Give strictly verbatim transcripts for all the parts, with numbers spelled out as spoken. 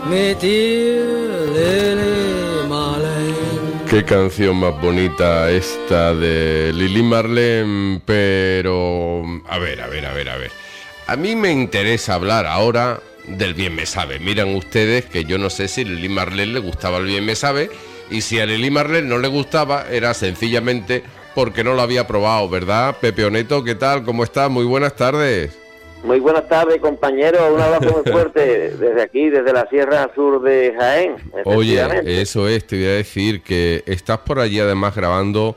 Mit dir, Lili Marlene. Qué canción más bonita esta de Lili Marlene, pero... A ver, a ver, a ver, a ver. A mí me interesa hablar ahora del Bien Me Sabe. Miran ustedes que yo no sé si a Lili Marlene le gustaba el Bien Me Sabe, y si a Lili Marlene no le gustaba era sencillamente porque no lo había probado, ¿verdad? Pepe Oneto, ¿qué tal? ¿Cómo estás? Muy buenas tardes. Muy buenas tardes, compañeros. Un abrazo muy fuerte desde aquí, desde la Sierra Sur de Jaén. Oye, eso es, te voy a decir que estás por allí además grabando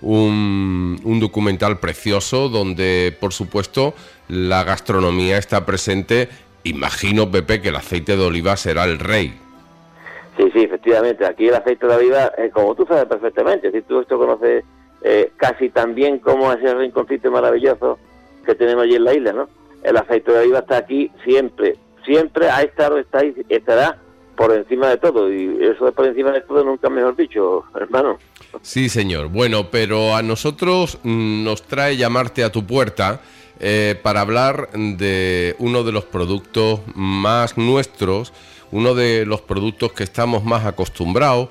un, un documental precioso donde, por supuesto, la gastronomía está presente. Imagino, Pepe, que el aceite de oliva será el rey. Sí, sí, efectivamente. Aquí el aceite de oliva, eh, como tú sabes perfectamente, si tú esto conoces eh, casi tan bien como ese rinconcito maravilloso que tenemos allí en la isla, ¿no? El aceite de oliva está aquí siempre, siempre ha estado, está y estará por encima de todo, y eso de por encima de todo nunca mejor dicho, hermano. Sí, señor. Bueno, pero a nosotros nos trae llamarte a tu puerta eh, para hablar de uno de los productos más nuestros, uno de los productos que estamos más acostumbrados,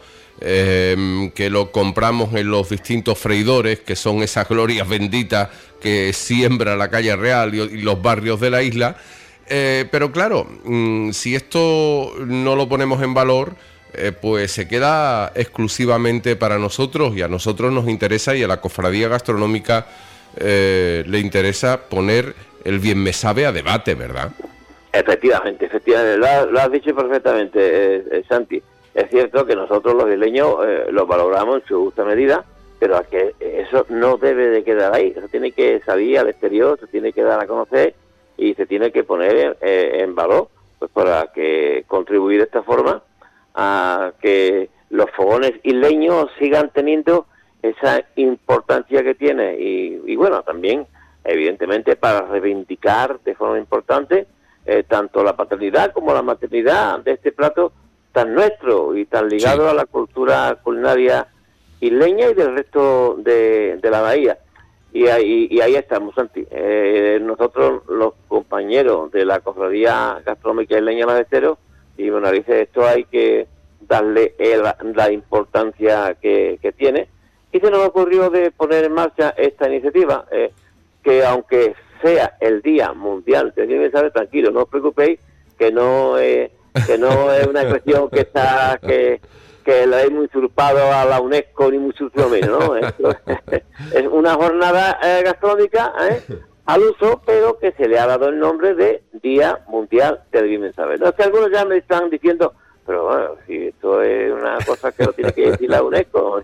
eh, que lo compramos en los distintos freidores, que son esas glorias benditas que siembra la calle Real y, y los barrios de la isla, eh, pero claro, mmm, si esto no lo ponemos en valor, eh, pues se queda exclusivamente para nosotros, y a nosotros nos interesa, y a la Cofradía Gastronómica eh, le interesa poner el Bien Me Sabe a debate, ¿verdad? Efectivamente, efectivamente, lo, ha, lo has dicho perfectamente, eh, eh, Santi. Es cierto que nosotros los isleños eh, lo valoramos en su justa medida, pero a que eso no debe de quedar ahí, eso tiene que salir al exterior, se tiene que dar a conocer y se tiene que poner eh, en valor, pues para que contribuir de esta forma a que los fogones isleños sigan teniendo esa importancia que tiene, y, y bueno, también evidentemente para reivindicar de forma importante eh, tanto la paternidad como la maternidad de este plato tan nuestro y tan ligado sí. a la cultura culinaria isleña y del resto de, de la bahía. Y ahí, y ahí estamos, Santi. Eh, nosotros, los compañeros de la Cofradía Gastronómica Isleña Ballesteros, y bueno, dice, esto hay que darle el, la importancia que, que tiene. Y se nos ocurrió de poner en marcha esta iniciativa, eh, que aunque sea el Día Mundial de Bien Me Sabe, tranquilo, no os preocupéis, que no, eh, que no es una cuestión que está... que que la hemos usurpado a la UNESCO ni mucho menos, ¿no? Es una jornada eh, gastronómica ¿eh? al uso, pero que se le ha dado el nombre de Día Mundial del Bien Me Sabe. No es que algunos ya me están diciendo, pero bueno, si esto es una cosa que lo tiene que decir la UNESCO.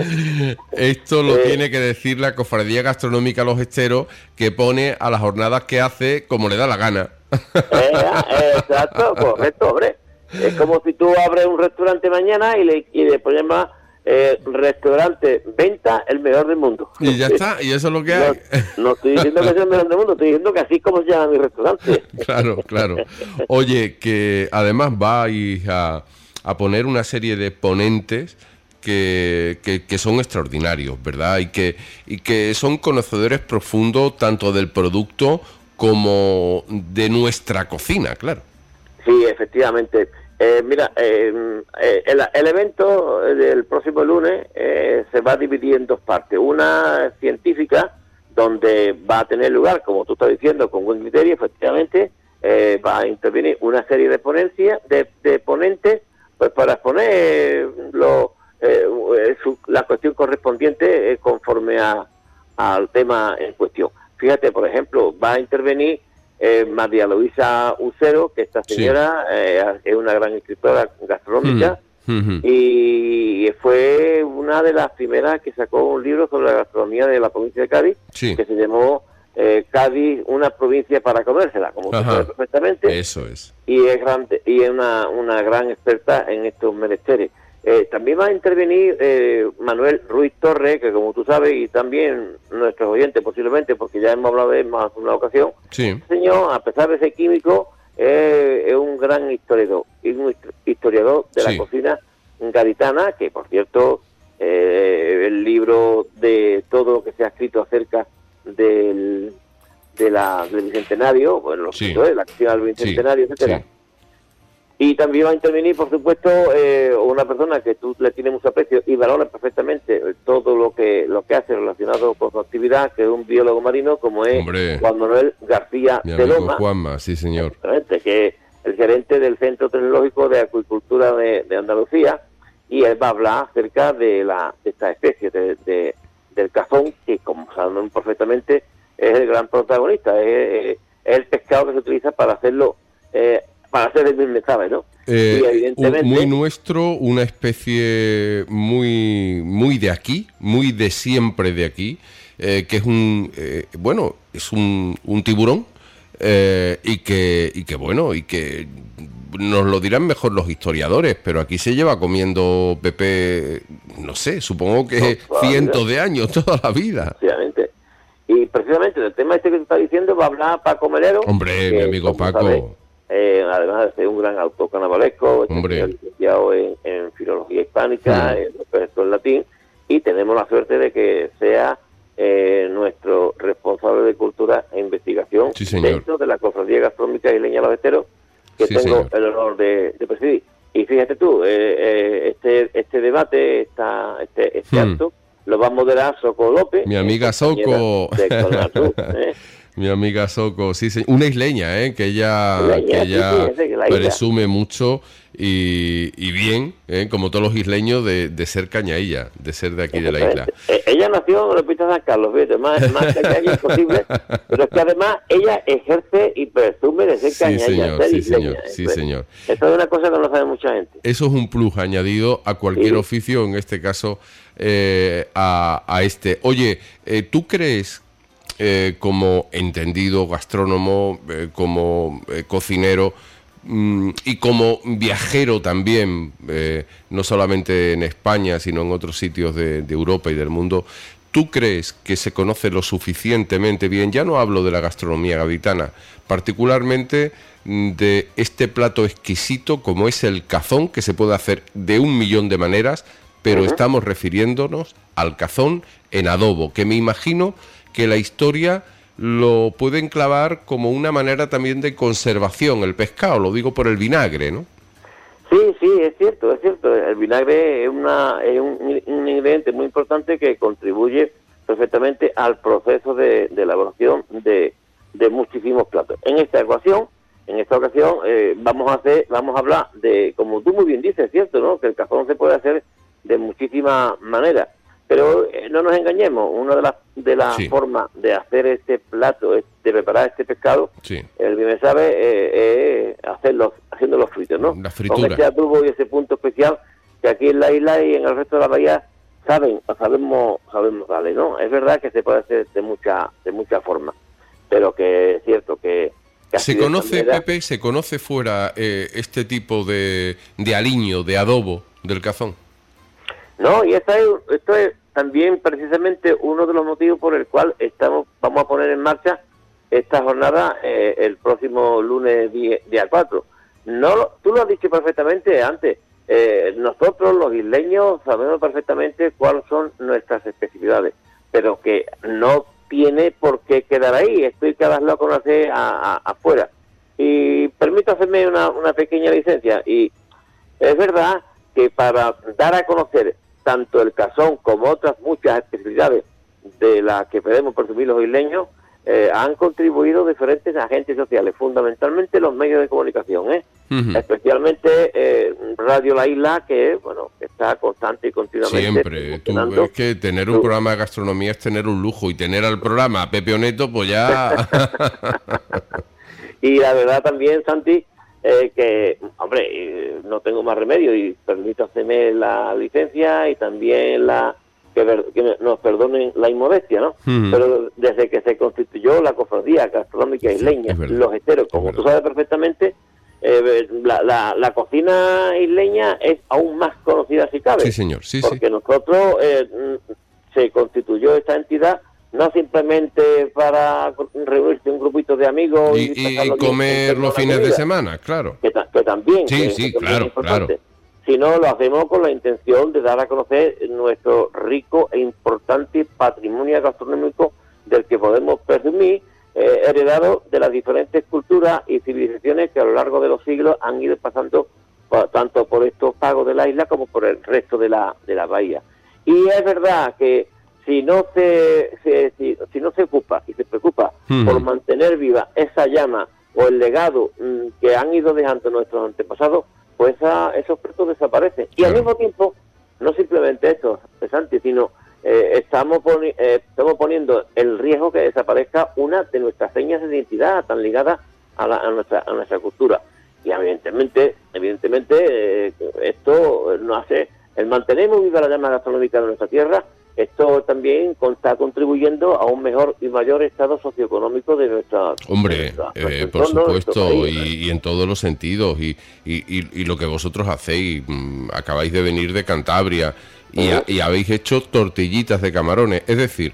Esto lo eh, tiene que decir la Cofradía Gastronómica Los Esteros, que pone a las jornadas que hace como le da la gana. Eh, eh, exacto, correcto, hombre. Es como si tú abres un restaurante mañana y le, y le pones más eh, restaurante, venta, el mejor del mundo. Y ya está, y eso es lo que hay. No, no estoy diciendo que sea el mejor del mundo, estoy diciendo que así es como se llama mi restaurante. Claro, claro. Oye, que además vais a, a poner una serie de ponentes que, que, que son extraordinarios, ¿verdad? Y que, y que son conocedores profundos tanto del producto como de nuestra cocina, claro. Sí, efectivamente. Eh, mira, eh, eh, el, el evento del próximo lunes eh, se va a dividir en dos partes. Una científica, donde va a tener lugar, como tú estás diciendo, con buen criterio, efectivamente, eh, va a intervenir una serie de ponencias, de, de ponentes, pues para exponer lo, eh, su, la cuestión correspondiente eh, conforme a, al tema en cuestión. Fíjate, por ejemplo, va a intervenir Eh, María Luisa Ucero, que esta señora sí. eh, es una gran escritora gastronómica mm. y fue una de las primeras que sacó un libro sobre la gastronomía de la provincia de Cádiz, sí. que se llamó eh, Cádiz, una provincia para comérsela, como se sabe perfectamente. Eso es. Y es grande, y es una, una gran experta en estos menesteres. Eh, también va a intervenir eh, Manuel Ruiz Torres, que como tú sabes, y también nuestros oyentes posiblemente, porque ya hemos hablado de él más de una ocasión. Sí. El señor, a pesar de ser químico, eh, es un gran historiador, y un historiador de la sí. cocina gaditana, que por cierto, eh, el libro de todo lo que se ha escrito acerca del, de la, del Bicentenario, bueno, los sí. escritos, la acción al Bicentenario, sí. etcétera. Sí. Y también va a intervenir, por supuesto, eh, una persona que tú le tienes mucho aprecio y valora perfectamente todo lo que lo que hace relacionado con su actividad, que es un biólogo marino, como es Hombre, Juan Manuel García mi de amigo Loma. Juanma, sí señor. Exactamente, que es el gerente del Centro Tecnológico de Acuicultura de, de Andalucía, y él va a hablar acerca de, la, de esta especie, de, de, del cazón, que como saben perfectamente es el gran protagonista, es, es el pescado que se utiliza para hacerlo... Eh, para hacer el bimezave, ¿no? Eh, y evidentemente... Muy nuestro, una especie muy, muy de aquí, muy de siempre de aquí, eh, que es un, eh, bueno, es un, un tiburón, eh, y que, y que bueno, y que nos lo dirán mejor los historiadores, pero aquí se lleva comiendo Pepe, no sé, supongo que no, cientos de años, toda la vida. Obviamente. Y precisamente del tema este que te está diciendo va a hablar Paco Melero. Hombre, que, mi amigo Paco. Sabes, Eh, además de ser un gran autor carnavalesco, licenciado en, en filología hispánica, sí. en, en latín, y tenemos la suerte de que sea eh, nuestro responsable de cultura e investigación sí, dentro de la Cofradía Gastronómica Isleña Los Esteros, que sí, tengo señor. el honor de, de presidir. Y fíjate tú, eh, eh, este este debate, esta, este, este hmm. acto, lo va a moderar Soco López. Mi amiga Soco. De Conazú, ¿eh? Mi amiga Soco, sí, sí, una isleña, ¿eh? que ella, isleña, que ella sí, sí, presume mucho y, y bien, ¿eh? como todos los isleños, de, de ser cañailla, de ser de aquí de la isla. Ella nació en el Hospital San Carlos, fíjate, más, más cañailla imposible, pero es que además ella ejerce y presume de ser sí, cañailla. Señor, ser sí, isleña, señor, sí, pues, señor. Eso es una cosa que no sabe mucha gente. Eso es un plus añadido a cualquier sí. oficio, en este caso eh, a, a este. Oye, eh, ¿tú crees... Eh, como entendido gastrónomo, eh, como eh, cocinero mmm, y como viajero también, eh, no solamente en España, sino en otros sitios de, de Europa y del mundo, ¿tú crees que se conoce lo suficientemente bien? Ya no hablo de la gastronomía gaditana, particularmente de este plato exquisito como es el cazón, que se puede hacer de un millón de maneras, pero uh-huh. estamos refiriéndonos al cazón en adobo, que me imagino que la historia lo puede enclavar como una manera también de conservación, el pescado, lo digo por el vinagre, ¿no? Sí, sí, es cierto, es cierto. El vinagre es, una, es un, un ingrediente muy importante que contribuye perfectamente al proceso de, de elaboración de, de muchísimos platos. En esta ecuación, en esta ocasión, eh, vamos a hacer, vamos a hablar de, como tú muy bien dices, cierto, ¿no? Que el cazón se puede hacer de muchísimas maneras. Pero eh, no nos engañemos, una de las de las sí. formas de hacer este plato, de preparar este pescado, sí. el bien sabe, eh, es hacerlo, haciendo los fritos, ¿no? La fritura. Con este adobo y ese punto especial que aquí en la isla y en el resto de la bahía saben, sabemos, sabemos darle, ¿no? Es verdad que se puede hacer de mucha, de muchas formas, pero que es cierto que... que se conoce, manera... Pepe, se conoce fuera eh, este tipo de, de aliño, de adobo del cazón. No, y esta es, esto es también precisamente uno de los motivos por el cual estamos vamos a poner en marcha esta jornada eh, el próximo lunes día cuatro. No, tú lo has dicho perfectamente antes. Eh, nosotros los isleños sabemos perfectamente cuáles son nuestras especificidades, pero que no tiene por qué quedar ahí. Esto hay que darlo a conocer a, a, afuera. Y permito hacerme una, una pequeña licencia. Y es verdad que para dar a conocer tanto el cazón como otras muchas especialidades de las que podemos presumir los isleños, eh, han contribuido diferentes agentes sociales, fundamentalmente los medios de comunicación, ¿eh? Uh-huh. Especialmente eh, Radio La Isla, que bueno está constante y continuamente. Siempre, tú ves que tener un tú... programa de gastronomía es tener un lujo, y tener al programa a Pepe Oneto, pues ya... Y la verdad también, Santi, Eh, que, hombre, eh, no tengo más remedio y permito hacerme la licencia y también la que, ver, que nos perdonen la inmodestia, ¿no? Uh-huh. Pero desde que se constituyó la Cofradía Gastronómica Isleña, sí, Los Esteros, como tú sabes perfectamente, eh, la, la, la cocina isleña es aún más conocida si cabe. Sí, señor, sí, porque sí. nosotros eh, se constituyó esta entidad no simplemente para reunirse un grupito de amigos y, y, y comer los fines de semana, claro. Que, ta- que también. Sí, que, sí, que claro, claro. Sino lo hacemos con la intención de dar a conocer nuestro rico e importante patrimonio gastronómico del que podemos presumir eh, heredado de las diferentes culturas y civilizaciones que a lo largo de los siglos han ido pasando por, tanto por estos pagos de la isla como por el resto de la de la bahía. Y es verdad que si no se, se si, si no se ocupa y se preocupa hmm. por mantener viva esa llama o el legado mmm, que han ido dejando nuestros antepasados, pues esa, esos proyectos desaparecen. Y al mismo tiempo, no simplemente esto, Santi, sino eh, estamos, poni eh, estamos poniendo el riesgo que desaparezca una de nuestras señas de identidad tan ligadas a, la, a, nuestra, a nuestra cultura. Y evidentemente, evidentemente eh, esto no hace, el mantener viva la llama gastronómica de nuestra tierra, esto también está contribuyendo a un mejor y mayor estado socioeconómico de nuestra... Hombre, de nuestra, eh, por supuesto, país, y, y en todos los sentidos, y, y, y, y lo que vosotros hacéis, mmm, acabáis de venir de Cantabria, y, uh-huh. a, y habéis hecho tortillitas de camarones, es decir,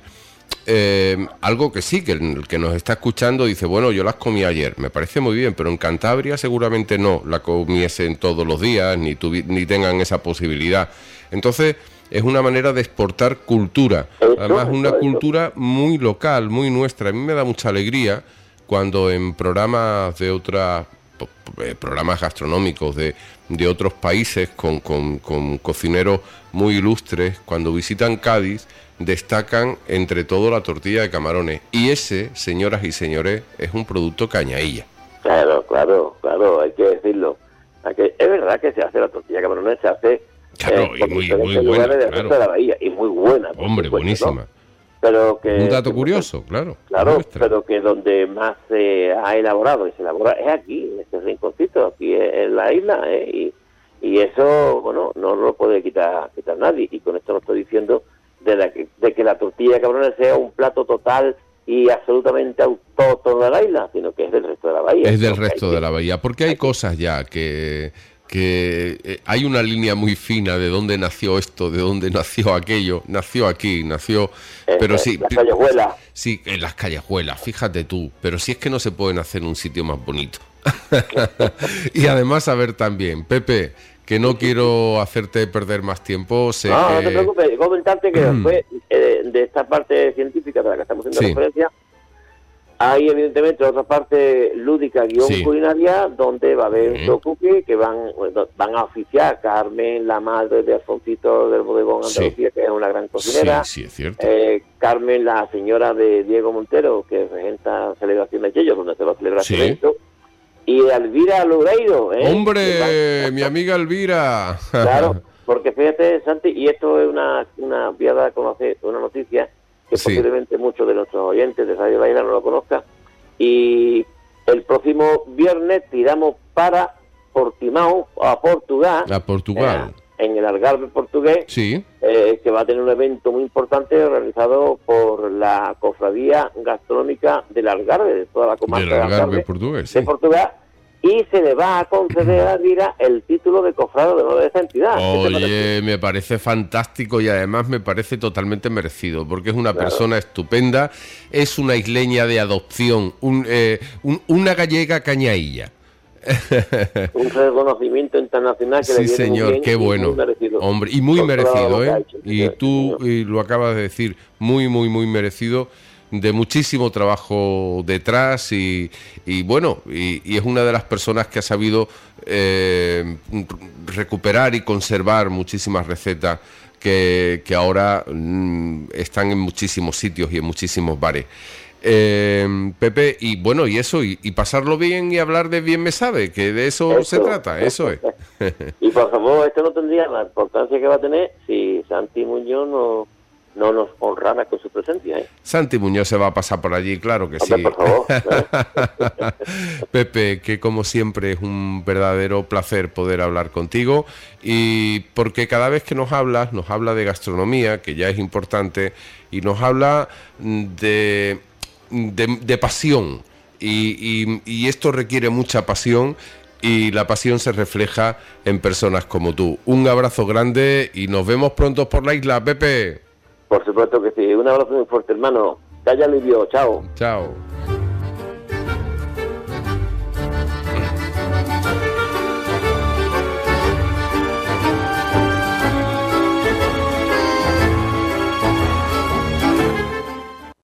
eh, algo que sí, que el que nos está escuchando dice, bueno, yo las comí ayer, me parece muy bien, pero en Cantabria seguramente no la comiesen todos los días, ni, tuvi- ni tengan esa posibilidad. Entonces... es una manera de exportar cultura, además una cultura muy local, muy nuestra. A mí me da mucha alegría cuando en programas de otras, programas gastronómicos de, de otros países con, con, con cocineros muy ilustres, cuando visitan Cádiz, destacan entre todo la tortilla de camarones. Y ese, señoras y señores, es un producto cañailla. Claro, claro, claro, hay que decirlo. Hay que, es verdad que se hace la tortilla de camarones, se hace... Claro, eh, y muy, muy buena, de claro. de la bahía, y muy buena. Hombre, supuesto, buenísima. ¿no? Pero que, un dato que, curioso, claro. Claro, pero que donde más se ha elaborado y se elabora es aquí, en este rinconcito, aquí en la isla, ¿eh? y, y eso, bueno, no lo puede quitar quitar nadie. Y con esto no estoy diciendo de, la, de que la tortilla de camarones sea un plato total y absolutamente autóctono de la isla, sino que es del resto de la bahía. Es del resto de la bahía, porque hay cosas ya que... que eh, hay una línea muy fina de dónde nació esto, de dónde nació aquello, nació aquí, nació, eh, pero sí, las callejuelas. Sí, en las callejuelas, fíjate tú, pero si es que no se pueden hacer en un sitio más bonito. Y además, a ver también, Pepe, que no quiero hacerte perder más tiempo. Sé no, que... no te preocupes, comentarte que después eh, de esta parte científica de la que estamos haciendo sí. referencia, hay evidentemente otra parte lúdica, guión sí. culinaria, donde va a haber un docuque que van van a oficiar Carmen, la madre de Alfonsito del Bodegón Andalucía, sí. que es una gran cocinera. Sí, sí, es cierto. Eh, Carmen, la señora de Diego Montero, que regenta celebración de Yello, donde se va a celebrar sí. el evento. Y Elvira Loureiro. ¿eh? ¡Hombre! Mi amiga Elvira. Claro, porque fíjate, Santi, y esto es una, una viada a conocer, una noticia que sí. posiblemente muchos de nuestros oyentes de Radio La Isla no lo conozcan, y el próximo viernes tiramos para Portimao, a Portugal, a Portugal. Eh, en el Algarve portugués, sí. eh, que va a tener un evento muy importante organizado por la Cofradía Gastronómica del Algarve, de toda la comarca del Algarve, Algarve portugués, sí. de Portugal, y se le va a conceder a Elvira el título de cofrado de honor de esa entidad. Oye, me parece fantástico y además me parece totalmente merecido, porque es una claro. persona estupenda, es una isleña de adopción, un, eh, un, una gallega cañailla. Un reconocimiento internacional que sí, le viene señor, muy bien, qué bueno, muy merecido. Hombre, y muy merecido, ¿eh? Y tú y lo acabas de decir, muy, muy, muy merecido, de muchísimo trabajo detrás y, y bueno, y, y es una de las personas que ha sabido eh, recuperar y conservar muchísimas recetas que, que ahora mm, están en muchísimos sitios y en muchísimos bares. Eh, Pepe, y bueno, y eso, y, y pasarlo bien y hablar de bien me sabe, que de eso, eso se trata, eso es. Y por favor, esto no tendría la importancia que va a tener si Santi Muñoz no, no nos honrara con su presencia, ¿eh? Santi Muñoz se va a pasar por allí, claro que Hombre, sí. por favor, ¿eh? Pepe, que como siempre es un verdadero placer poder hablar contigo, y porque cada vez que nos hablas, nos habla de gastronomía, que ya es importante, y nos habla de... De, de pasión y, y, y esto requiere mucha pasión y la pasión se refleja en personas como tú. Un abrazo grande y nos vemos pronto por la isla, Pepe. Por supuesto que sí, un abrazo muy fuerte, hermano. Que haya alivio, chao. Chao.